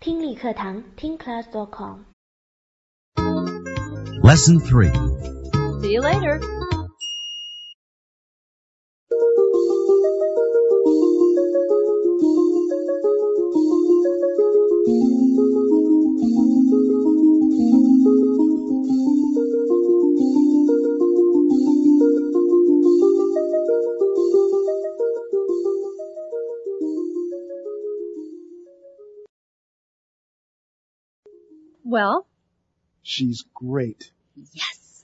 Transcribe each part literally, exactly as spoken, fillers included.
听力课堂 听 class dot com. Lesson three. See you later. Well? She's great. Yes.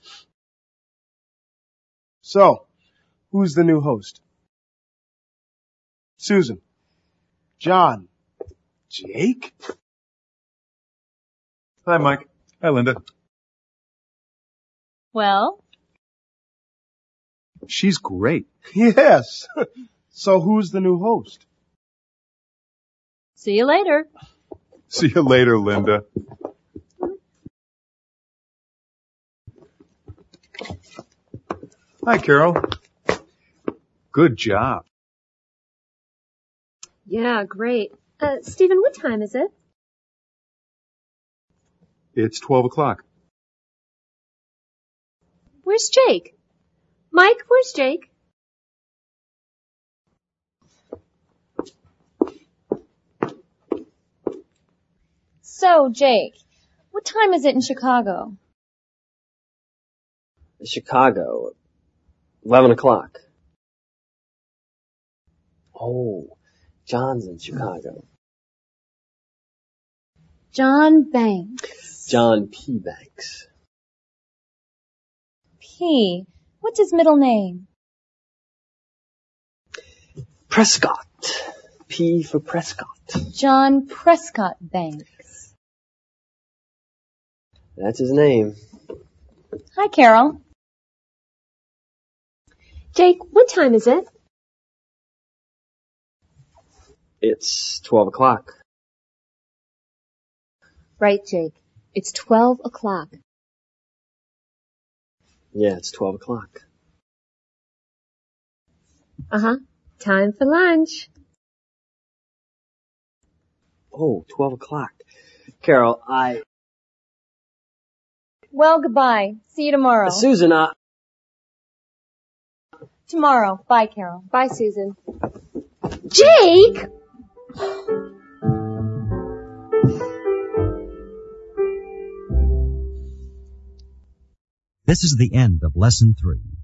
So, who's the new host? Susan. John. Jake? Hi, Mike. Hi, Linda. Well? She's great. Yes. So who's the new host? See you later. See you later, Linda. Hi, Carol. Good job. Yeah, great. Uh, Stephen, what time is it? It's twelve o'clock. Where's Jake? Mike, where's Jake? So, Jake, what time is it in Chicago? Chicago, eleven o'clock. Oh, John's in Chicago. John Banks. John P. Banks. P. What's his middle name? Prescott. P for Prescott. John Prescott Banks. That's his name. Hi, Carol. Jake, what time is it? It's twelve o'clock. Right, Jake. It's twelve o'clock. Yeah, it's twelve o'clock. Uh-huh. Time for lunch. Oh, twelve o'clock. Carol, I... Well, goodbye. See you tomorrow. Susan, I... Tomorrow. Bye, Carol. Bye, Susan. Jake! This is the end of Lesson three.